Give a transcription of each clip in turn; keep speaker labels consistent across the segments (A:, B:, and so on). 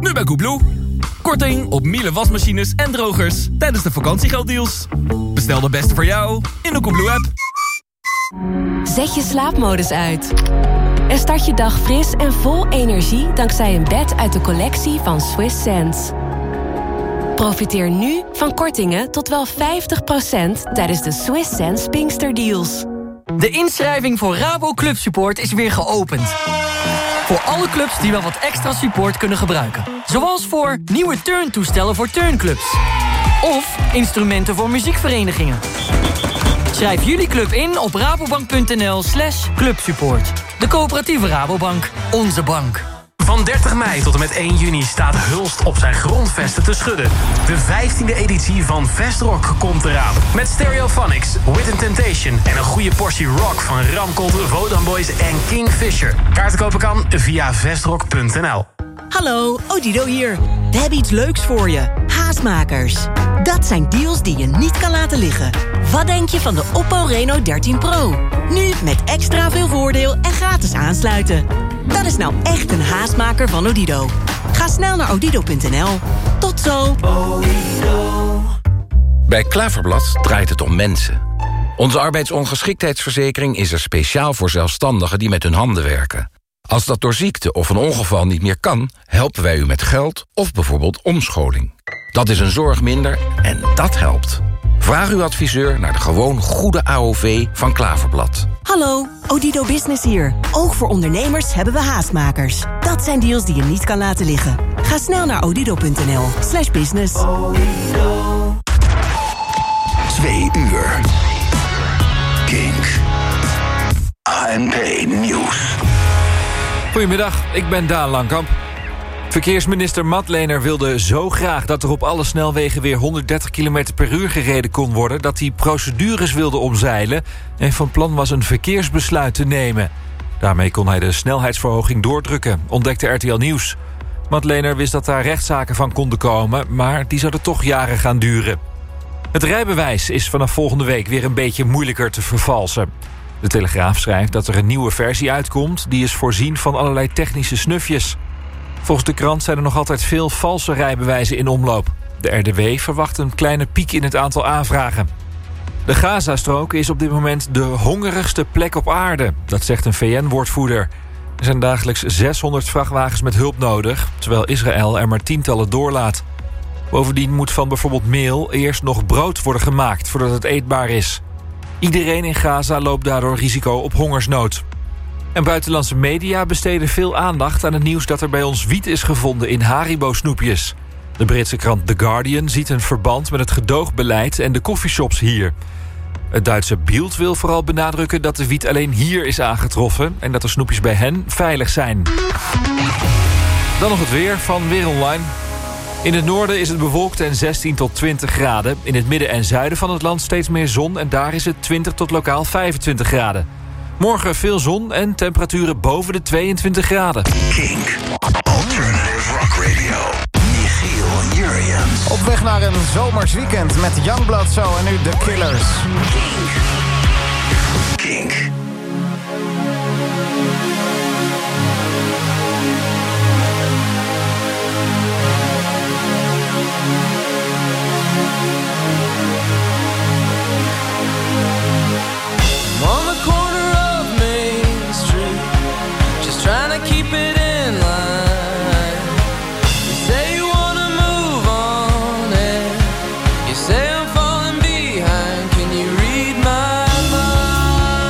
A: Nu bij Koebloe. Korting op Miele wasmachines en drogers tijdens de vakantiegelddeals. Bestel de beste voor jou in de Koebloe-app.
B: Zet je slaapmodus uit. En start je dag fris en vol energie dankzij een bed uit de collectie van Swiss Sense. Profiteer nu van kortingen tot wel 50% tijdens de Swiss Sense Pinkster Deals.
C: De inschrijving voor Rabo Club Support is weer geopend. Voor alle clubs die wel wat extra support kunnen gebruiken. Zoals voor nieuwe turntoestellen voor turnclubs. Of instrumenten voor muziekverenigingen. Schrijf jullie club in op rabobank.nl/clubsupport. De coöperatieve Rabobank. Onze bank.
D: Van 30 mei tot en met 1 juni staat Hulst op zijn grondvesten te schudden. De 15e editie van Vestrock komt eraan. Met Stereophonics, Wit & Temptation en een goede portie rock van Ramkold, Vodan Boys en Kingfisher. Kaarten kopen kan via vestrock.nl.
E: Hallo, Odido hier. We hebben iets leuks voor je. Haastmakers. Dat zijn deals die je niet kan laten liggen. Wat denk je van de Oppo Reno 13 Pro? Nu met extra veel voordeel en gratis aansluiten. Dat is nou echt een haastmaker van Odido. Ga snel naar odido.nl. Tot zo.
F: Bij Klaverblad draait het om mensen. Onze arbeidsongeschiktheidsverzekering is er speciaal voor zelfstandigen die met hun handen werken. Als dat door ziekte of een ongeval niet meer kan, helpen wij u met geld of bijvoorbeeld omscholing. Dat is een zorg minder en dat helpt. Vraag uw adviseur naar de gewoon goede AOV van Klaverblad.
E: Hallo, Odido Business hier. Ook voor ondernemers hebben we haastmakers. Dat zijn deals die je niet kan laten liggen. Ga snel naar odido.nl/business.
G: 2 uur. Kink. ANP Nieuws.
H: Goedemiddag, ik ben Daan Langkamp. Verkeersminister Madlener wilde zo graag dat er op alle snelwegen weer 130 km per uur gereden kon worden, dat hij procedures wilde omzeilen en van plan was een verkeersbesluit te nemen. Daarmee kon hij de snelheidsverhoging doordrukken, ontdekte RTL Nieuws. Madlener wist dat daar rechtszaken van konden komen, maar die zouden toch jaren gaan duren. Het rijbewijs is vanaf volgende week weer een beetje moeilijker te vervalsen. De Telegraaf schrijft dat er een nieuwe versie uitkomt, die is voorzien van allerlei technische snufjes. Volgens de krant zijn er nog altijd veel valse rijbewijzen in omloop. De RDW verwacht een kleine piek in het aantal aanvragen. De Gazastrook is op dit moment de hongerigste plek op aarde. Dat zegt een VN-woordvoerder. Er zijn dagelijks 600 vrachtwagens met hulp nodig, terwijl Israël er maar tientallen doorlaat. Bovendien moet van bijvoorbeeld meel eerst nog brood worden gemaakt voordat het eetbaar is. Iedereen in Gaza loopt daardoor risico op hongersnood. En buitenlandse media besteden veel aandacht aan het nieuws dat er bij ons wiet is gevonden in Haribo-snoepjes. De Britse krant The Guardian ziet een verband met het gedoogbeleid en de coffeeshops hier. Het Duitse Bild wil vooral benadrukken dat de wiet alleen hier is aangetroffen en dat de snoepjes bij hen veilig zijn. Dan nog het weer van Weer Online. In het noorden is het bewolkt en 16 tot 20 graden. In het midden en zuiden van het land steeds meer zon en daar is het 20 tot lokaal 25 graden. Morgen veel zon en temperaturen boven de 22 graden.
G: Kink. Alternative Rock Radio. Michiel Jurjens.
I: Op weg naar een zomers weekend met Youngblood Zo en nu The Killers.
G: Kink. Kink.
J: Say I'm falling behind, can you read my mind?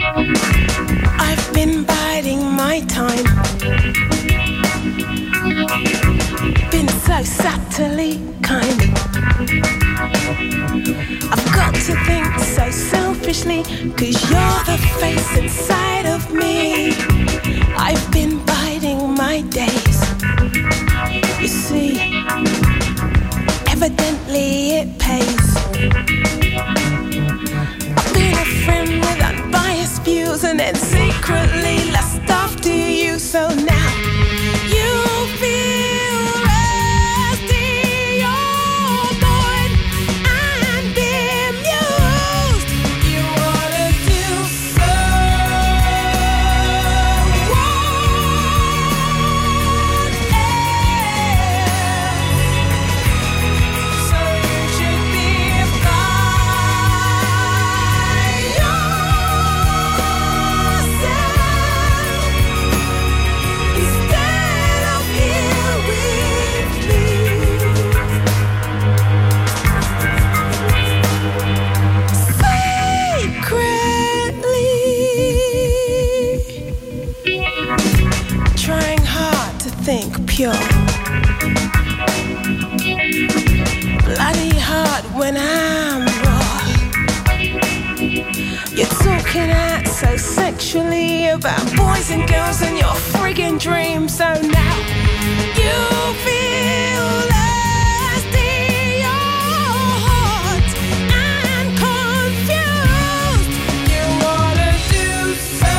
J: I've been biding my time. Been so subtly kind. I've got to think so selfishly, 'cause you're the face inside of me. I've been biding my days. You see, evidently it pays. I've been a friend with unbiased views and then secretly lust after you. So now you feel rusty, you're bored and bemused. You wanna do think pure. Bloody hard when I'm raw. You're talking out so sexually about boys and girls and your friggin' dreams. So now you feel lusty, you're hot and confused. You wanna do so.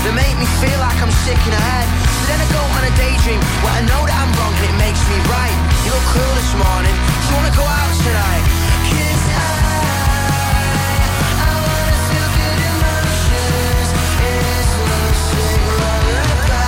K: that make me feel like I'm sick in the head. So then I go on a daydream where I know that I'm wrong and it makes me right. You look cool this morning, do you wanna go out tonight? 'Cause I wanna feel good emotions. It's love sick lullaby.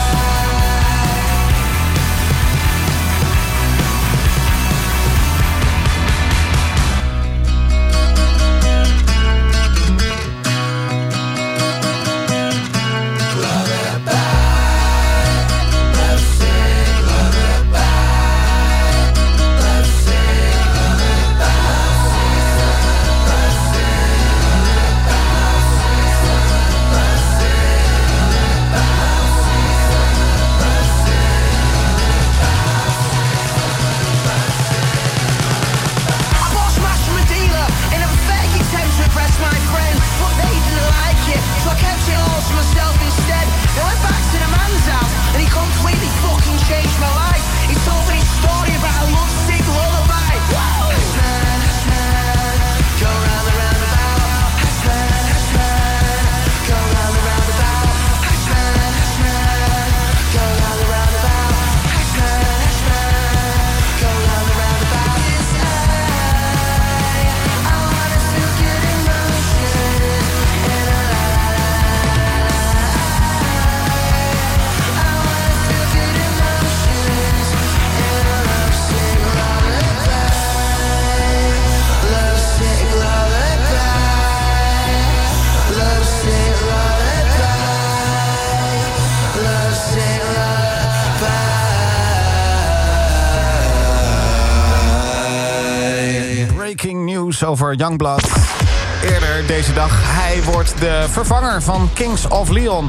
I: Over Youngblood. Eerder deze dag, hij wordt de vervanger van Kings of Leon.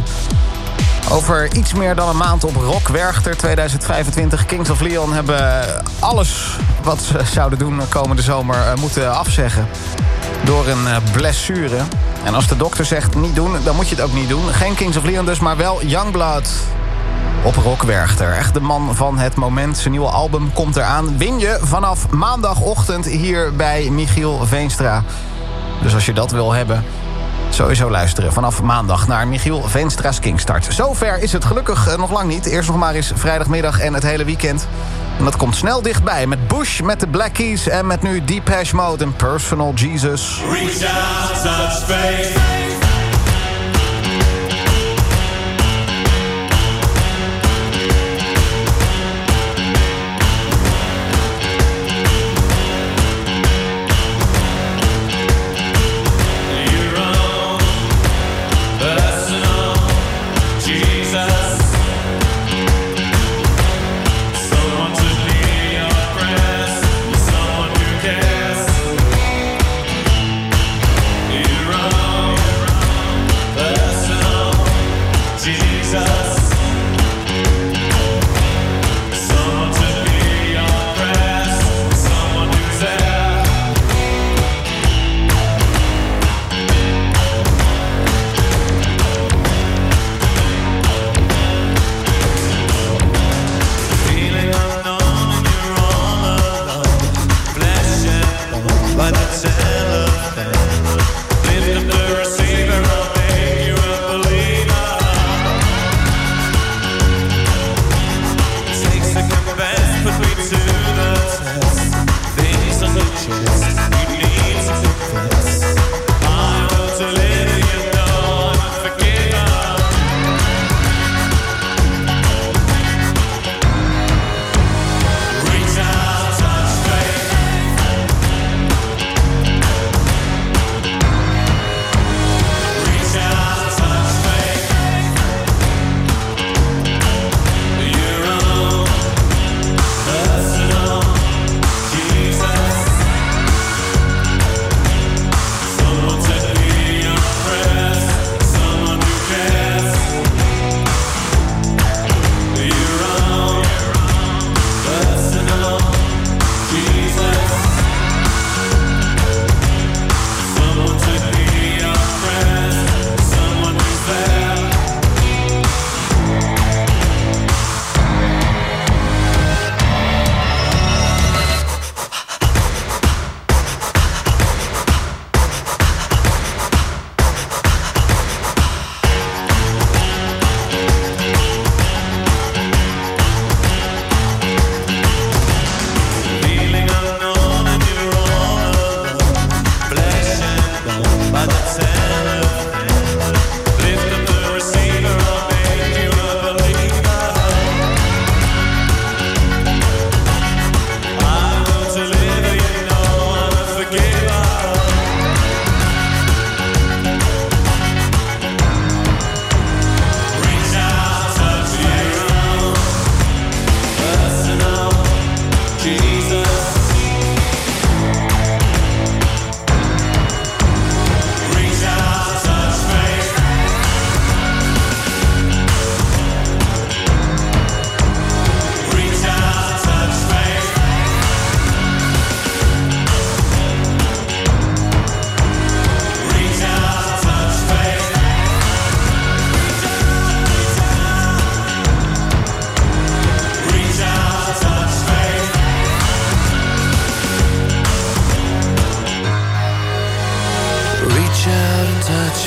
I: Over iets meer dan een maand op Rock Werchter 2025. Kings of Leon hebben alles wat ze zouden doen komende zomer moeten afzeggen. Door een blessure. En als de dokter zegt niet doen, dan moet je het ook niet doen. Geen Kings of Leon dus, maar wel Youngblood. Op Rock Werchter. Echt de man van het moment. Zijn nieuwe album komt eraan. Win je vanaf maandagochtend hier bij Michiel Veenstra. Dus als je dat wil hebben, sowieso luisteren. Vanaf maandag naar Michiel Veenstra's Kingstart. Zover is het gelukkig nog lang niet. Eerst nog maar eens vrijdagmiddag en het hele weekend. En dat komt snel dichtbij. Met Bush, met de Black Keys en met nu Depeche Mode en Personal Jesus.
L: Reach out, touch faith.
M: You're wrong.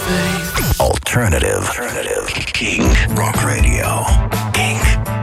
G: faith. Alternative. King Rock Radio. King.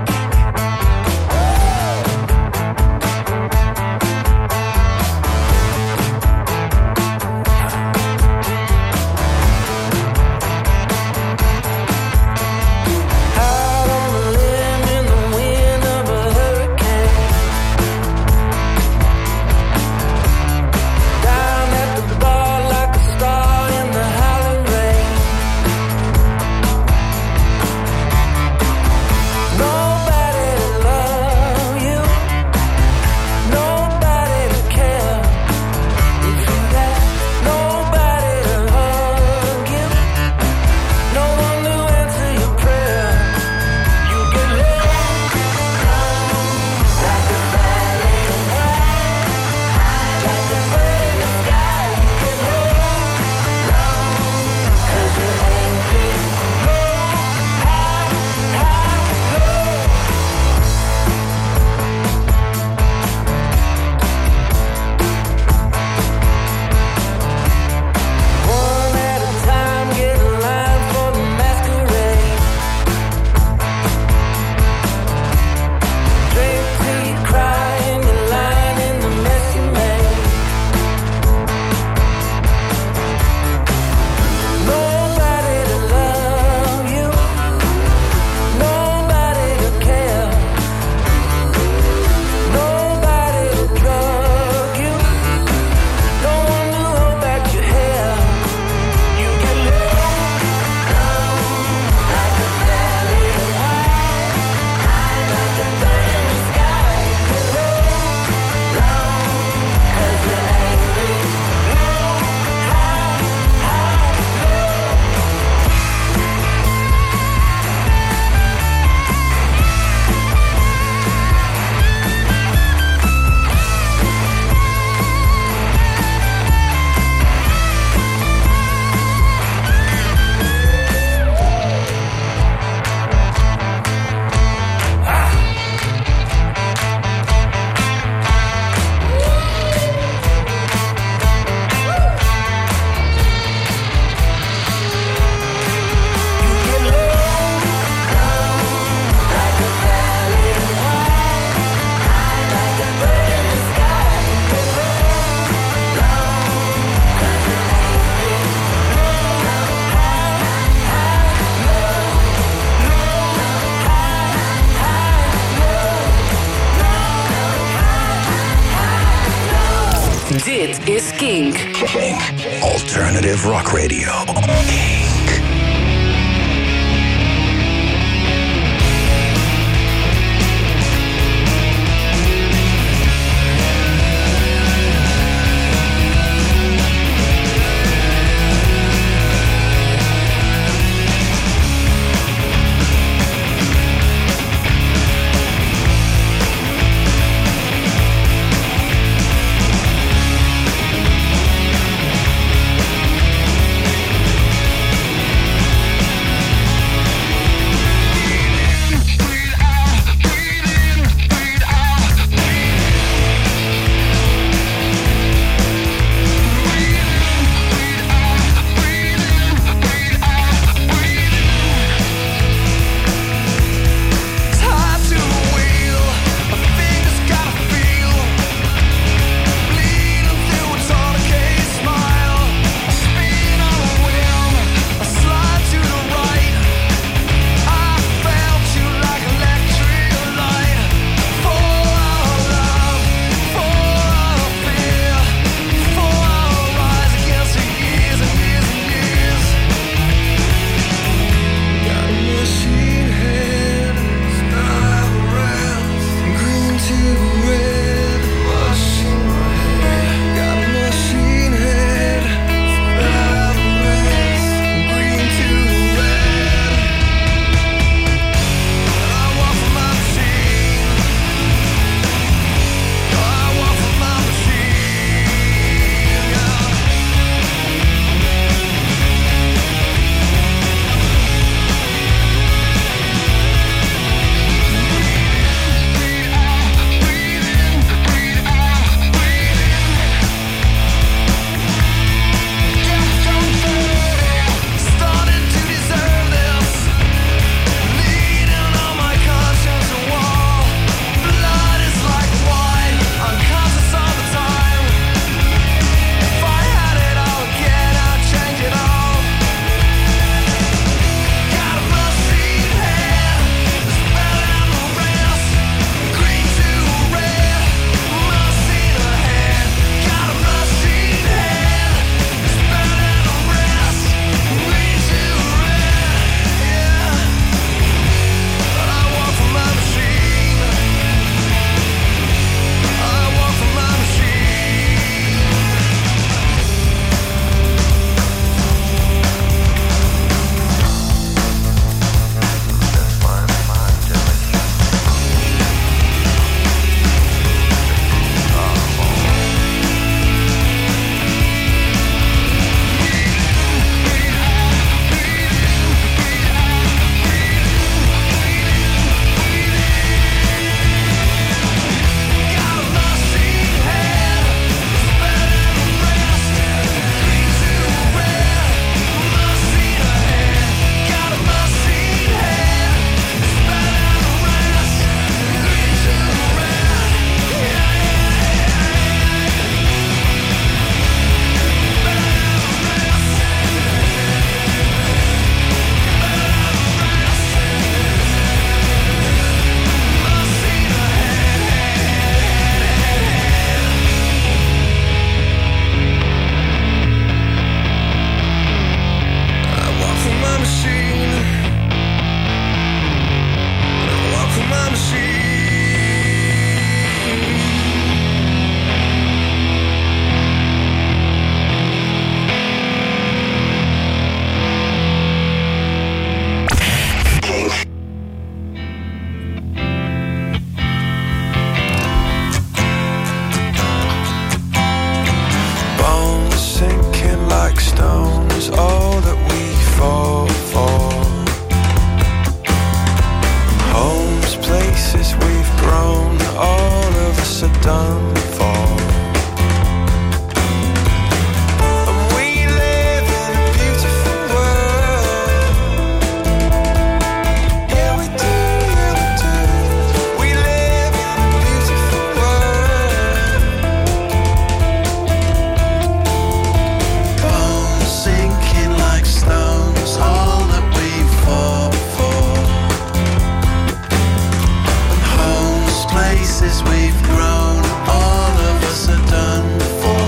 B: Dit is Kink.
G: Kink. Alternative Rock Radio. Kink.
M: places we've grown, all of us are done for.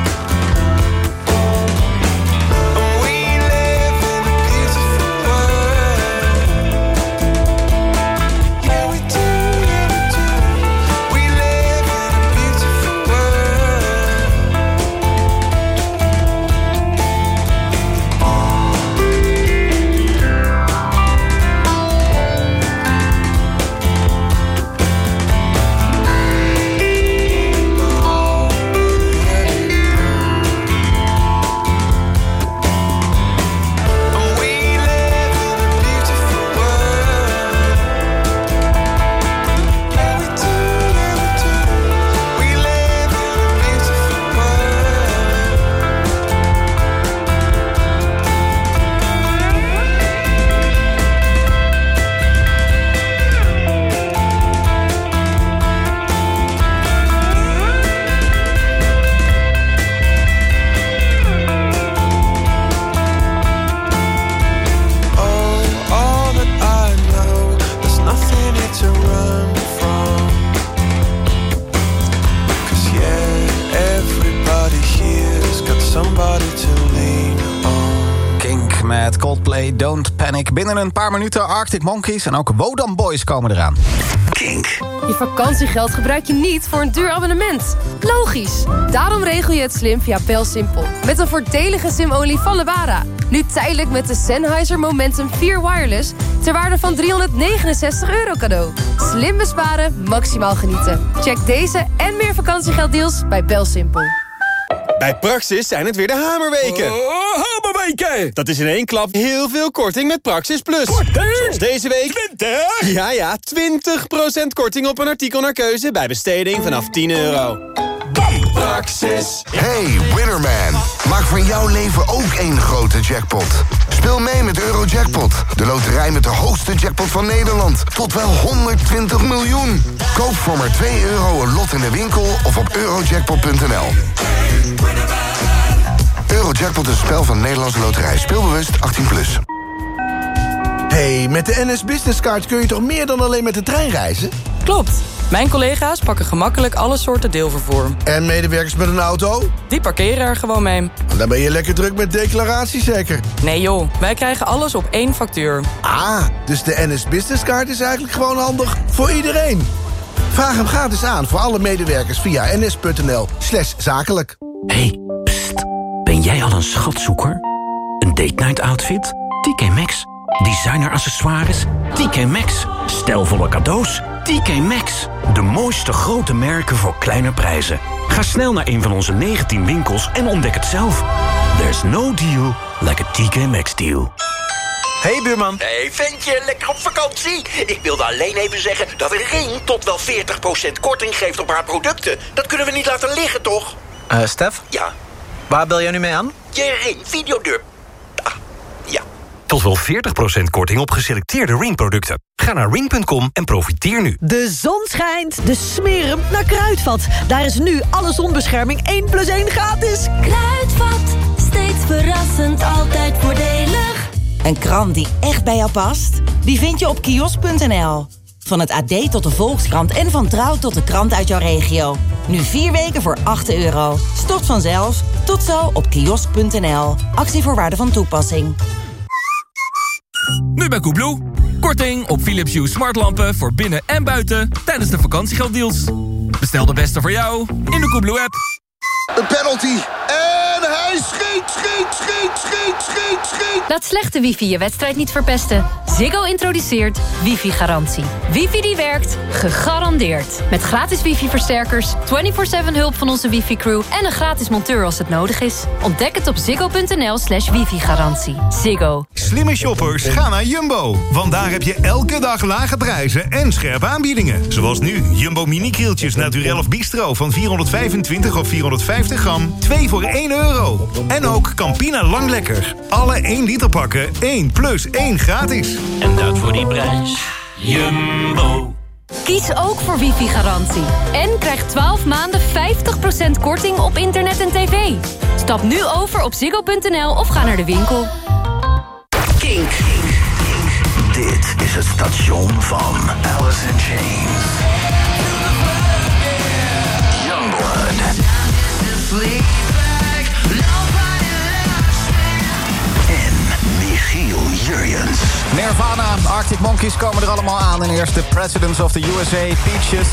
I: Don't Panic. Binnen een paar minuten Arctic Monkeys en ook Wodan Boys komen eraan.
G: Kink.
N: Je vakantiegeld gebruik je niet voor een duur abonnement. Logisch. Daarom regel je het slim via BelSimpel. Met een voordelige sim-only van Lebara. Nu tijdelijk met de Sennheiser Momentum 4 Wireless ter waarde van €369 cadeau. Slim besparen, maximaal genieten. Check deze en meer vakantiegelddeals bij BelSimpel.
O: Bij Praxis zijn het weer de hamerweken. Hamerweken! Dat is in één klap heel veel korting met Praxis Plus. Zoals deze week. 20? Ja, 20% korting op een artikel naar keuze bij besteding vanaf €10. Bam! Praxis.
P: Hey, Winnerman. Maak van jouw leven ook één grote jackpot. Speel mee met Eurojackpot. De loterij met de hoogste jackpot van Nederland. Tot wel 120 miljoen. Koop voor maar €2 een lot in de winkel of op eurojackpot.nl. Eurojackpot is een spel van de Nederlandse Loterij. Speelbewust 18+.
Q: Hey, met de NS Business Card kun je toch meer dan alleen met de trein reizen?
R: Klopt. Mijn collega's pakken gemakkelijk alle soorten deelvervoer.
Q: En medewerkers met een auto?
R: Die parkeren er gewoon mee.
Q: Dan ben je lekker druk met declaratie zeker?
R: Nee joh, wij krijgen alles op één factuur.
Q: Ah, dus de NS Business Card is eigenlijk gewoon handig voor iedereen. Vraag hem gratis aan voor alle medewerkers via ns.nl/zakelijk.
S: Hey, pst. Ben jij al een schatzoeker? Een date night outfit? TK Maxx. Designer accessoires? TK Maxx. Stijlvolle cadeaus? TK Maxx. De mooiste grote merken voor kleine prijzen. Ga snel naar een van onze 19 winkels en ontdek het zelf. There's no deal like a TK Maxx deal.
T: Hey buurman. Hey ventje, lekker op vakantie? Ik wilde alleen even zeggen dat Ring tot wel 40% korting geeft op haar producten. Dat kunnen we niet laten liggen, toch?
U: Stef?
T: Ja?
U: Waar bel jij nu mee aan?
T: Je Ring videodeur. Ja.
D: Tot wel 40% korting op geselecteerde Ring-producten. Ga naar ring.com en profiteer nu.
V: De zon schijnt, dus smerum naar Kruidvat. Daar is nu alle zonbescherming 1+1 gratis.
W: Kruidvat, steeds verrassend, altijd voordelig.
X: Een krant die echt bij jou past? Die vind je op kiosk.nl. Van het AD tot de Volkskrant en van Trouw tot de krant uit jouw regio. Nu 4 weken voor €8. Stort vanzelf. Tot zo op kiosk.nl. Actievoorwaarden van toepassing.
A: Nu bij Koebloe. Korting op Philips Hue smartlampen voor binnen en buiten tijdens de vakantiegelddeals. Bestel de beste voor jou in de Koebloe-app.
Q: Een penalty. En hij schiet.
Y: Laat slechte wifi je wedstrijd niet verpesten. Ziggo introduceert wifi-garantie. Wifi die werkt, gegarandeerd. Met gratis wifi-versterkers, 24/7 hulp van onze wifi-crew... en een gratis monteur als het nodig is. Ontdek het op ziggo.nl/wifi-garantie. Ziggo.
Z: Slimme shoppers, ga naar Jumbo. Want daar heb je elke dag lage prijzen en scherpe aanbiedingen. Zoals nu, Jumbo mini-krieltjes naturel of bistro... van 425 of 450 gram, 2 voor €1. En ook Campina Lang Lekker. Alle 1 liter pakken, 1 + 1 gratis.
S: En dat voor die prijs. Jumbo.
Y: Kies ook voor wifi-garantie. En krijg 12 maanden 50% korting op internet en tv. Stap nu over op ziggo.nl of ga naar de winkel.
G: Kink. Dit is het station van Alice in Chains.
I: rookies komen er allemaal aan. En eerst de Presidents of the USA, Peaches.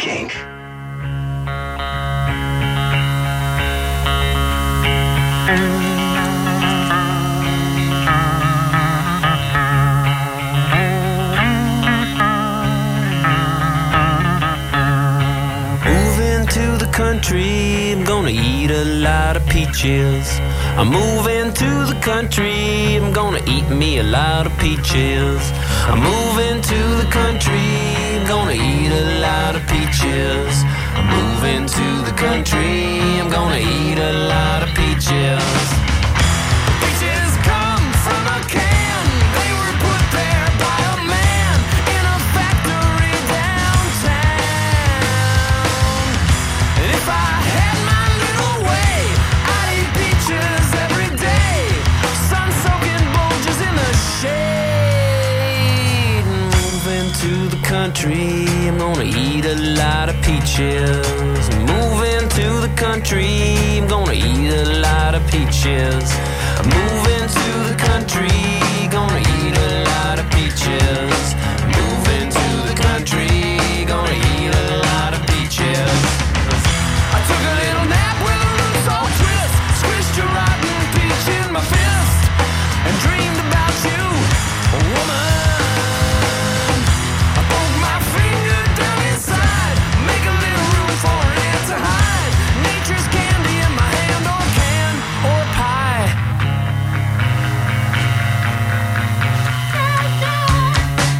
C: Moving to the country, I'm gonna eat a lot of peaches. I'm moving to the country, I'm gonna eat me a lot of peaches. I'm moving to the country, I'm gonna eat a lot of peaches. I'm moving to the country, I'm gonna eat a lot of peaches. Peaches come from a can, they were put there by a man in a factory downtown. And if I had my little way, I'd eat peaches every day. Sun-soaking bulges in the shade. Moving to the country, I'm gonna eat a lot of peaches. Moving to the country, I'm gonna eat a lot of peaches. Moving to the country, gonna eat a lot of peaches. Moving to the country, gonna eat a lot of peaches. I took a little nap with a loose old twist, squished a rotten peach in my fist, and dreamed about you, woman. I poke my finger down inside, make a little room for an ant to hide. Nature's candy in my hand, or can, or pie.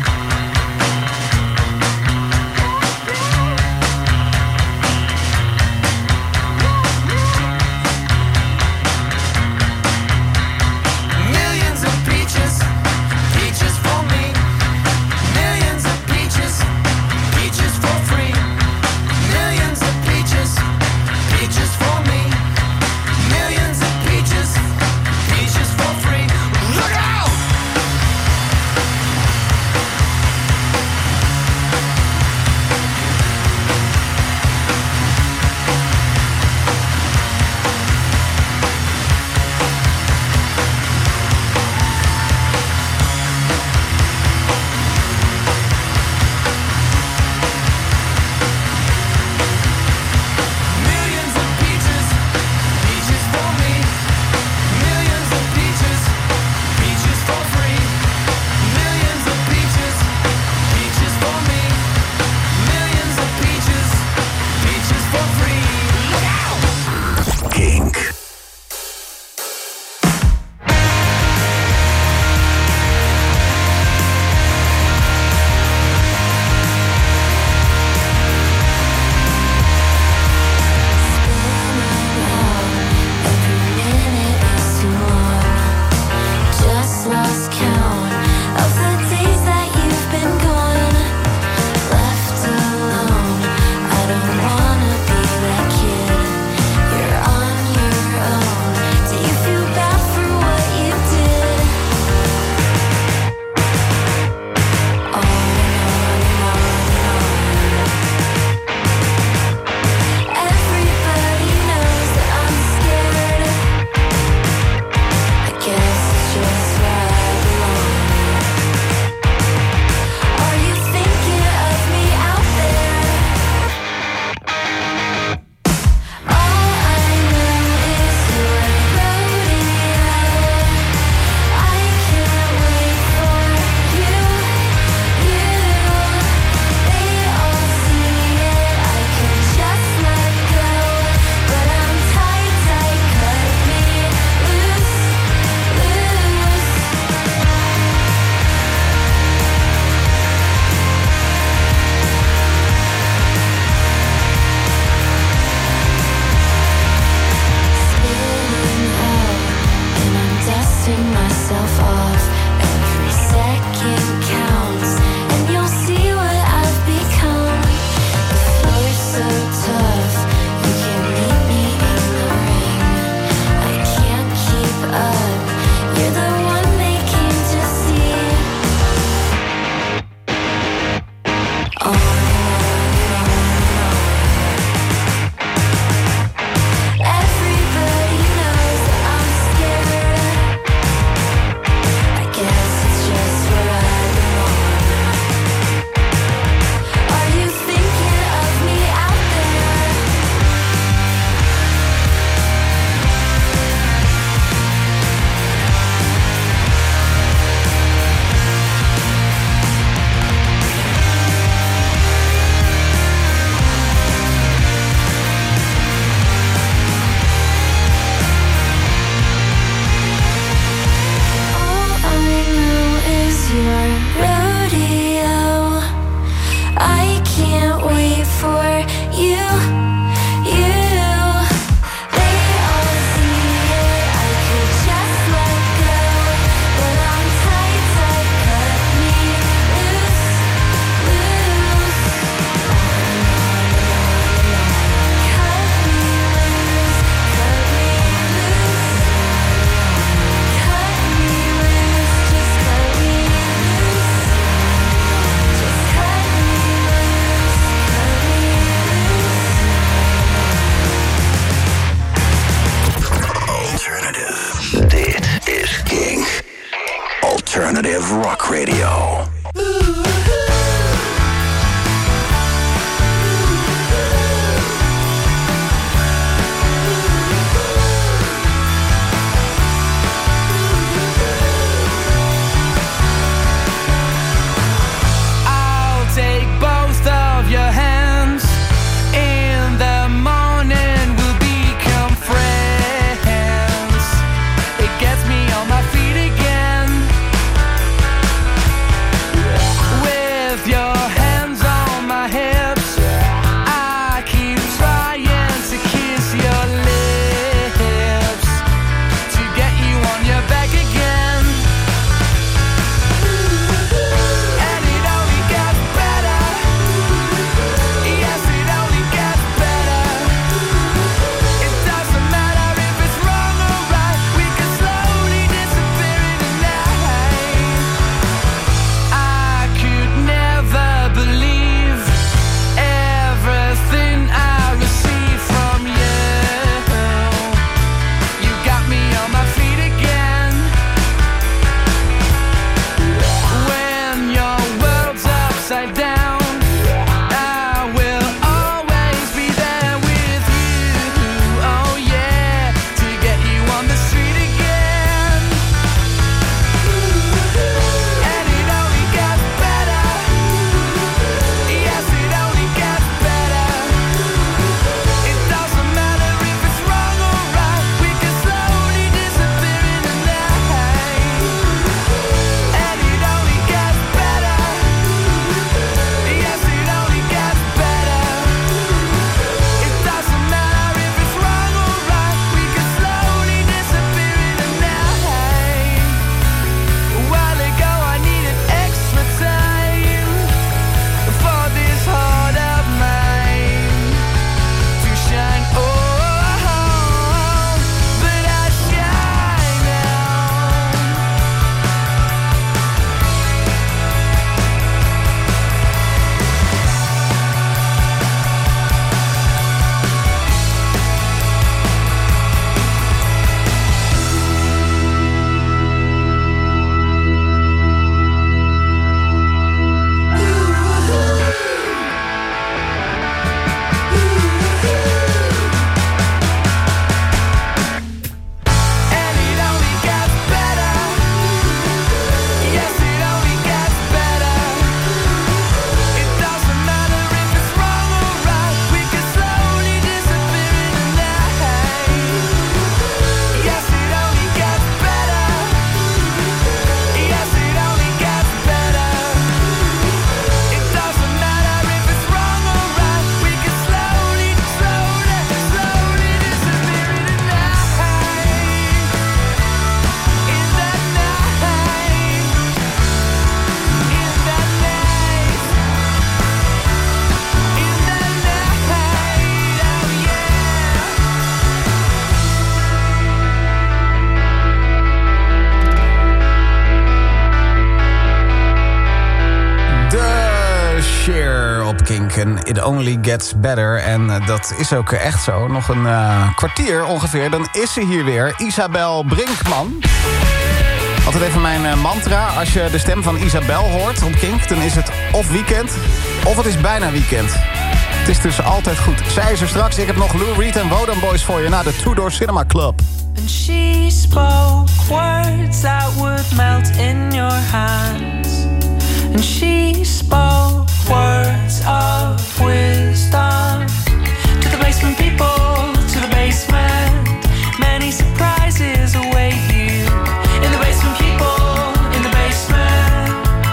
I: en It Only Gets Better. En dat is ook echt zo. Nog een kwartier ongeveer, dan is ze hier weer. Isabel Brinkman. Altijd even mijn mantra. Als je de stem van Isabel hoort op Kink, dan is het of weekend, of het is bijna weekend. Het is dus altijd goed. Zij is er straks. Ik heb nog Lou Reed en Wodan Boys voor je na de Two Door Cinema Club.
E: And she spoke words that would melt in your hands. And she spoke words of wisdom. To the basement people, to the basement. Many surprises await you. In the basement people, in the basement.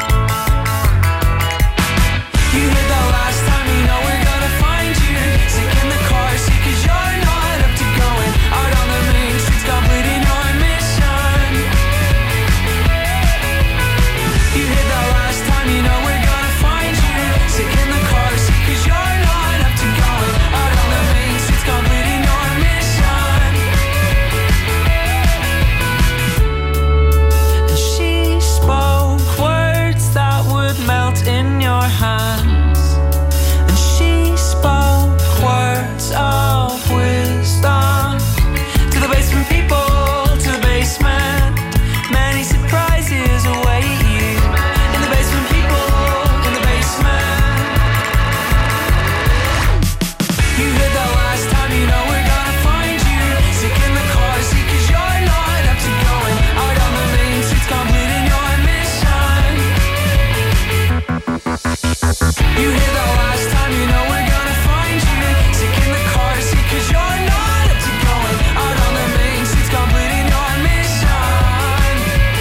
E: You heard that last time, you know we're gonna find you. Sick in the car, sick 'cause you're not up to going out on the main streets, completing your mission. You heard that last time, you know we're gonna find you. Sick in the car, sick 'cause you're not up to going out on the main streets, completing your mission. And she spoke words that would melt in your hands. And she spoke words of wisdom. To the basement people, to the basement. Many surprises await you. In the basement people, in the basement. You heard that last time, you know we're gonna find you. Sick in the car, sick 'cause you're not up to going out on the main streets, completing your mission. You hear that last time, you know we're gonna find you. Sick in the car, sick 'cause you're not up to going out on the main streets, completing your mission.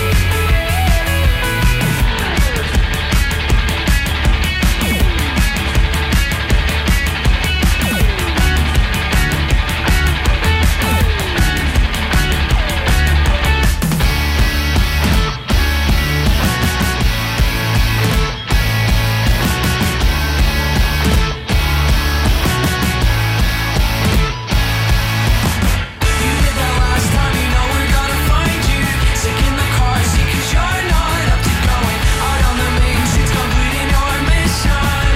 E: You hear that last time, you know we're gonna find you. Sick in the car, sick 'cause you're not up to going out on the main streets, completing your mission.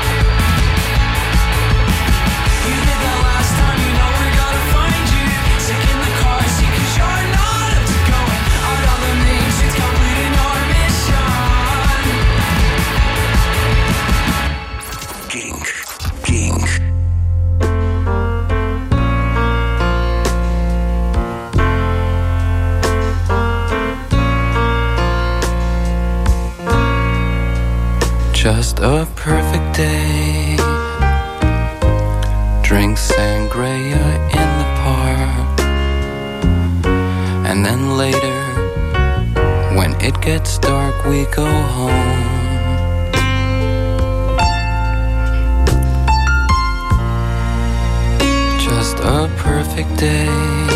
E: You hear that last time, you know we're gonna find you. Sick in the car, sick 'cause you're not up to going out on the main streets, completing your mission.
G: Kink. Kink.
F: Just a perfect day. Drink sangria in the park. And then later, when it gets dark, we go home. Just a perfect day.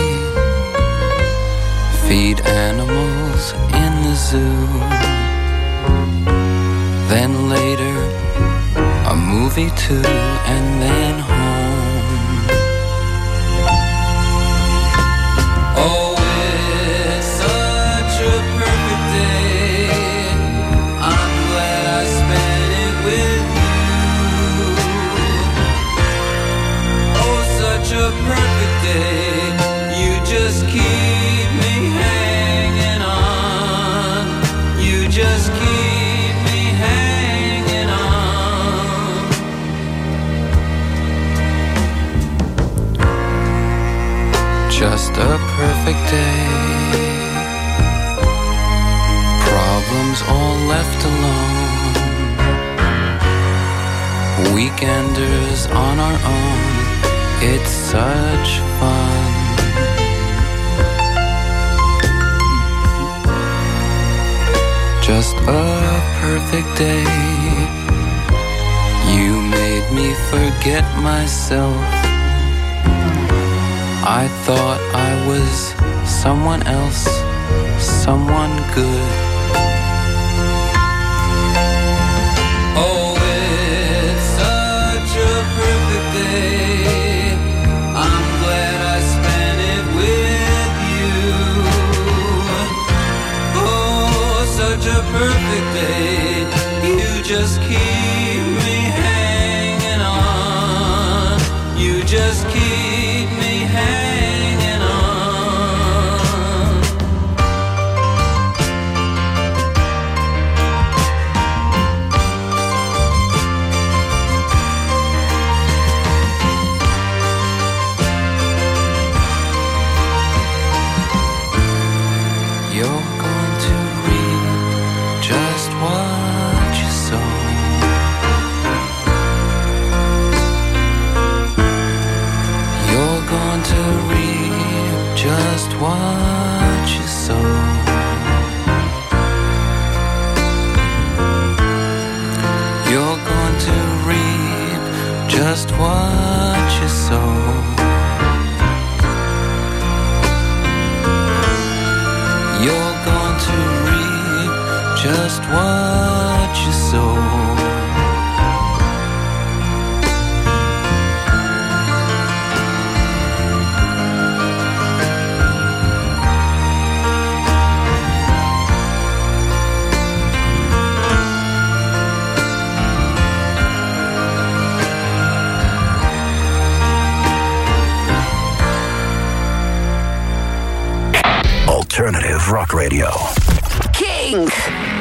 F: Feed animals in the zoo. Then later, a movie too, and then home. Oh, it's such a perfect day. I'm glad I spent it with you. Oh, such a perfect day. You just keep me hanging on. You just keep me hanging on. Just a perfect day. Problems all left alone. Weekenders on our own. It's such fun. Just a perfect day. You made me forget myself. I thought I was someone else, someone good. Oh, it's such a perfect day. I'm glad I spent it with you. Oh, such a perfect day. You just keep me hanging
E: just keep me hanging on.
F: You're going to reap just what you sow. You're going to reap just what you sow. You're going to reap just what you sow. You're going to reap just what you sow.
G: Alternative Rock Radio.
W: Kink.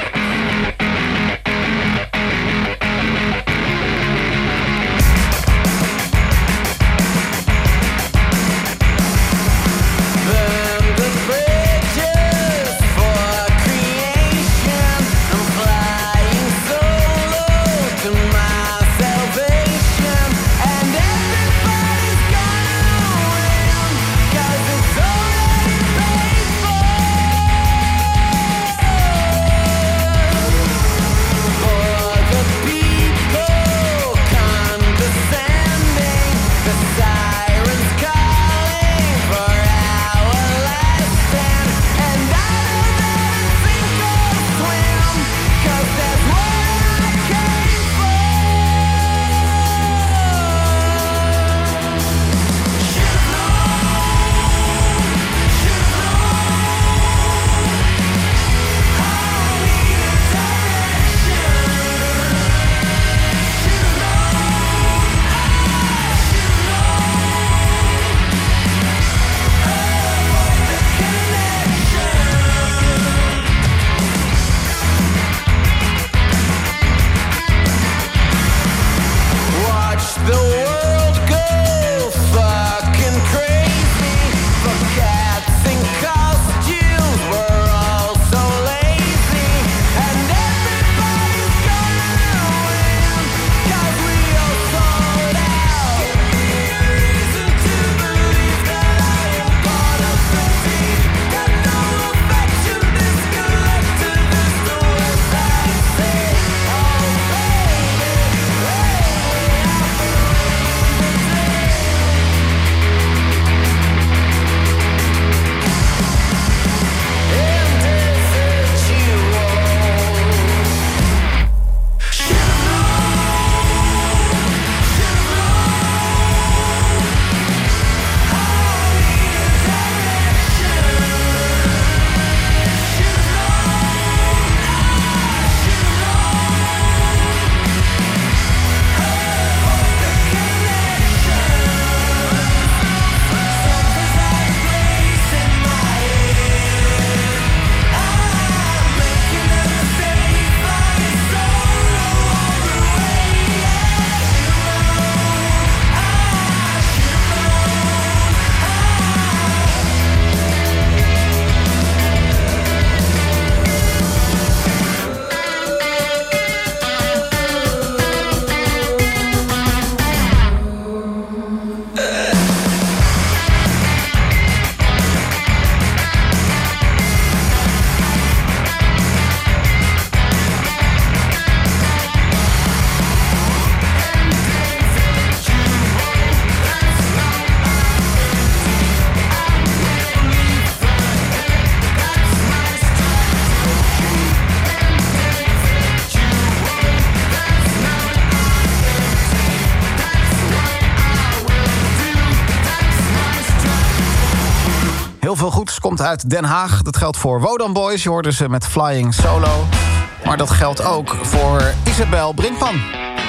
I: Heel veel goeds komt uit Den Haag. Dat geldt voor Wodan Boys. Je hoorde ze met Flying Solo. Maar dat geldt ook voor Isabel Brinkman.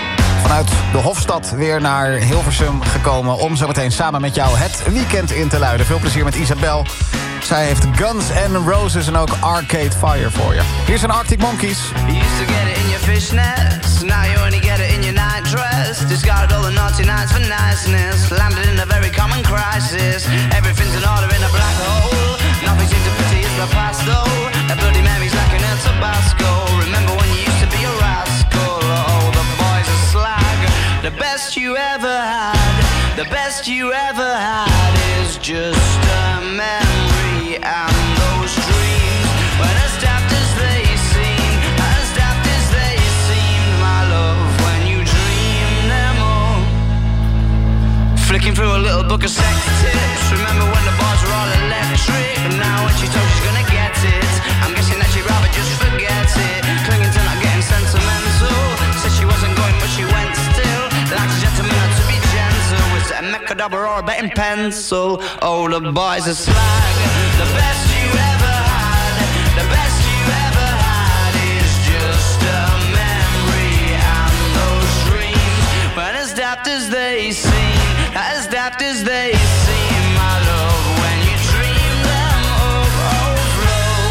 I: Vanuit de Hofstad weer naar Hilversum gekomen om zo meteen samen met jou het weekend in te luiden. Veel plezier met Isabel. Zij heeft Guns N' Roses en ook Arcade Fire voor je. Hier zijn Arctic Monkeys.
B: You used to get it in your fishnets, now you only get it in your nightdress. Discarded all the naughty nights for niceness, landed in a very common crisis. Everything's in order in a black hole, nothing seems to pity is the past though. A Bloody Mary's like an El Tabasco. Remember when you used to be a rascal? Oh, the boys are slag. The best you ever had, the best you ever had is just a memory. And those dreams, when as daft as they seem, as daft as they seemed, my love, when you dream them all. Flicking through a little book of sex tips, remember when the bars were all electric. And now when she told she's gonna get it, I'm guessing that she'd rather just forget it. Clinging to not getting sentimental, said she wasn't going but she went still. Like a gentleman had to be gentle, was it a Mechadabra or a betting pencil? Oh, the boys are slag. The best you ever had, the best you ever had is just a memory. And those dreams, when as daft as they seem, as daft as they seem, my love, when you dream them overflow.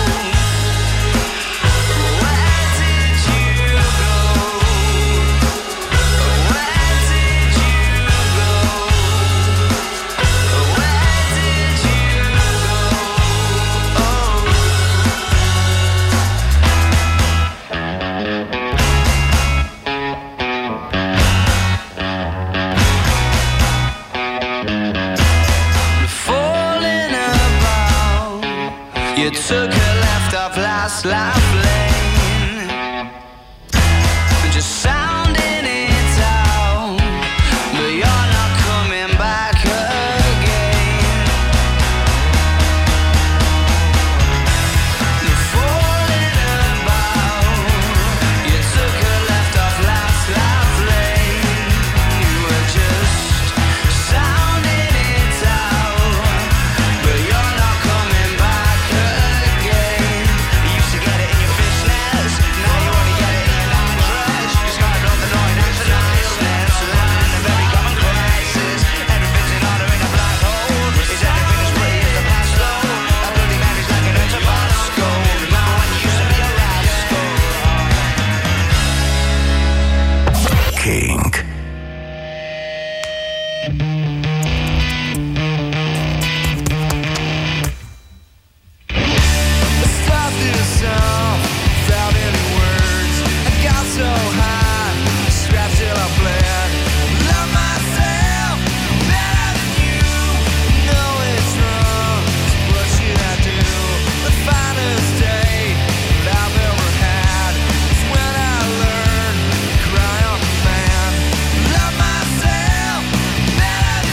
B: Where did you go? Where did you go? Where did you go? Falling about, you took a left off last life lane, just sounding it out, but you're not coming back again. Falling about, you took a left off last life lane, you were just sounding it out, but you're not coming back again. You used to get it in your fishnets, now you only get it in your nightdress. You started on the noise and the niceness, lying in a very common crisis. Everything's in order in a black hole. Is everything as pretty as the past though? A Bloody Mary's like an El Tabasco. Now when you used to be a rascal.
G: Kink.
B: Stop this song without any words. I got so high, scratched till I bled. Love myself better than you. Know it's wrong, so what should I do? The finest day that I've ever had is when I learned to cry on command. Love myself better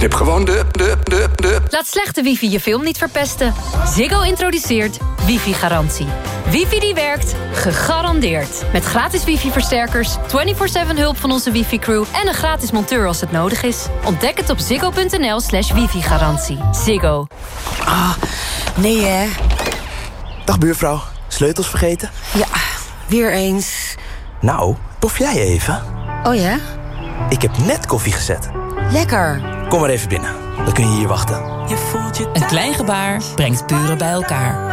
H: Knip gewoon de.
Y: Laat slechte wifi je film niet verpesten. Ziggo introduceert wifi-garantie. Wifi die werkt, gegarandeerd. Met gratis wifi-versterkers, 24/7 hulp van onze wifi-crew... en een gratis monteur als het nodig is. Ontdek het op ziggo.nl/wifi-garantie. Ziggo.
J: Nee hè. Dag buurvrouw, sleutels vergeten? Ja, weer eens. Nou, tof jij even?
K: Oh ja?
J: Ik heb net koffie gezet.
K: Lekker.
J: Kom maar even binnen, dan kun je hier wachten.
R: Een klein gebaar brengt buren bij elkaar.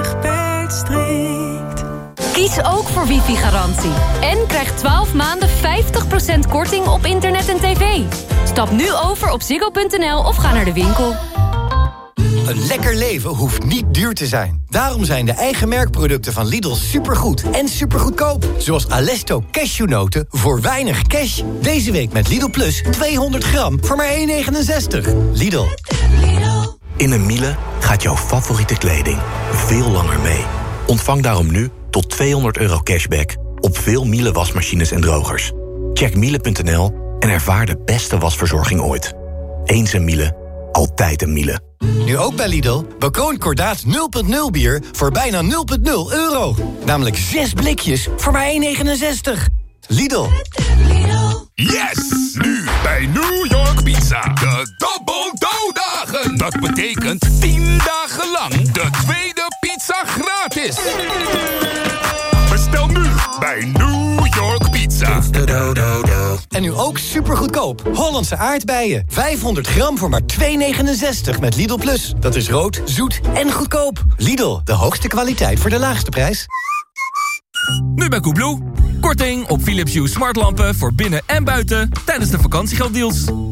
Y: Kies ook voor wifi-garantie. En krijg 12 maanden 50% korting op internet en tv. Stap nu over op ziggo.nl of ga naar de winkel.
L: Een lekker leven hoeft niet duur te zijn. Daarom zijn de eigen merkproducten van Lidl supergoed en supergoedkoop. Zoals Alesto cashewnoten voor weinig cash. Deze week met Lidl Plus 200 gram voor maar €1,69. Lidl.
M: In een Miele gaat jouw favoriete kleding veel langer mee. Ontvang daarom nu tot €200 cashback op veel Miele wasmachines en drogers. Check miele.nl en ervaar de beste wasverzorging ooit. Eens een Miele, altijd een Miele.
L: Nu ook bij Lidl, Boccon Cordaat 0.0 bier voor bijna €0.0. Namelijk 6 blikjes voor maar €1,69. Lidl.
N: Yes! Nu bij New York Pizza. De Double Dough dagen. Dat betekent 10 dagen lang de tweede pizza gratis. Bestel nu bij New York Pizza.
L: En nu ook supergoedkoop. Hollandse aardbeien. 500 gram voor maar €2,69 met Lidl Plus. Dat is rood, zoet en goedkoop. Lidl, de hoogste kwaliteit voor de laagste prijs.
A: Nu bij Koebloe. Korting op Philips Hue smartlampen voor binnen en buiten tijdens de vakantiegelddeals.